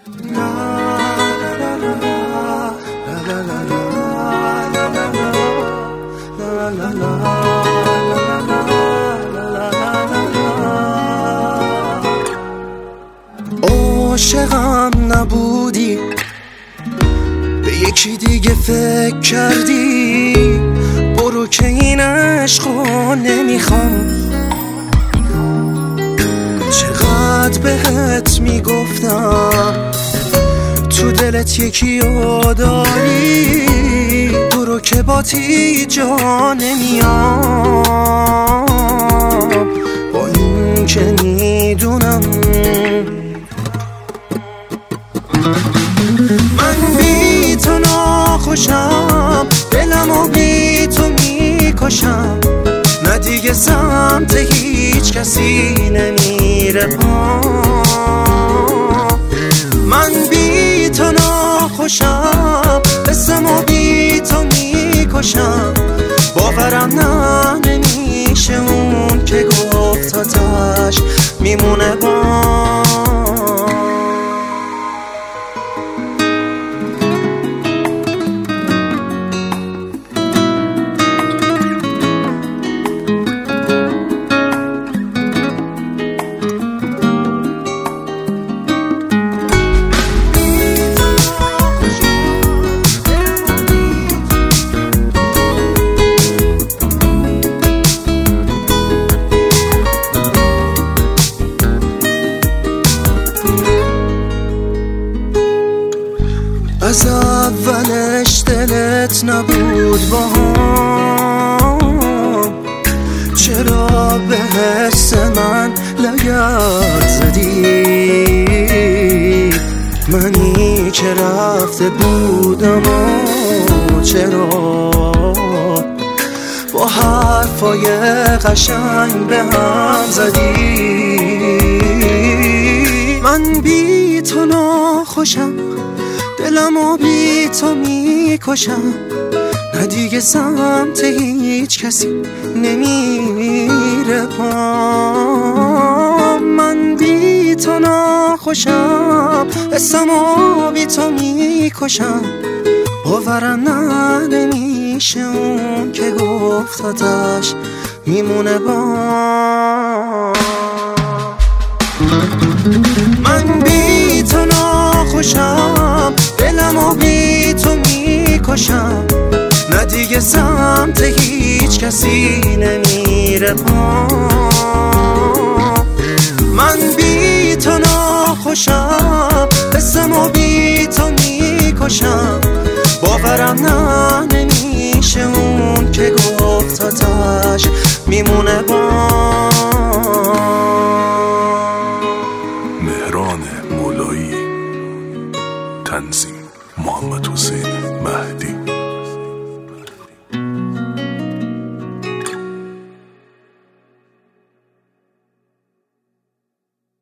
عاشقم نبودی، به یکی دیگه فکر کردی، برو که این عشقو نمیخوام. چقدر بهت میگفتم تو دلت یکی رو داری، برو که باتی جا نمیام. با این که میدونم من بی تو ناخوشم، دلمو بی تو میکشم، نه دیگه سمت هیچ کسی نمیره پام. من بی تو ناخوشم، قسمو بی تو میکشم، باورم نمیشه اون که گفت آتش میمونه بام. از اولش دلت نبود با هم، چرا به حس من لگد زدی؟ منی که رفته بودم و چرا با حرفای قشنگ به هم زدی؟ من بی تو ناخوشم، دلمو بی تو میکشم، نه دیگه سمت هیچ کسی نمیره پام. من بی تو ناخوشم، اسمو بی تو میکشم، باورم نمیشه اون که گفت آتش میمونه بام. من بی تو ناخوشم، دلمو بی تو میکشم، نه دیگه سمت هیچ کسی نمیره پام. من بی تو ناخوشم، قسمو بی تو میکشم، باورم نمیشه اون که گفت آتش میمونه بام. مهران مولایی، تنظیم محمد حسین.